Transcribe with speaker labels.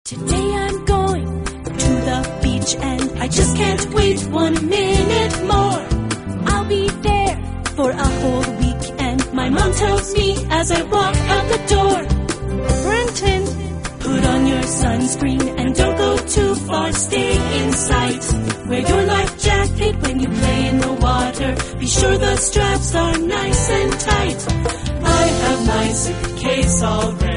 Speaker 1: Today I'm going to the beach and I just can't wait 1 minute more. I'll be there for a whole week and my mom tells me as I walk out the door, Brenton, put on your sunscreen and don't go too far, stay in sight. Wear your life jacket when you play in the water. Be sure the straps are nice and tight. I have my suitcase all ready.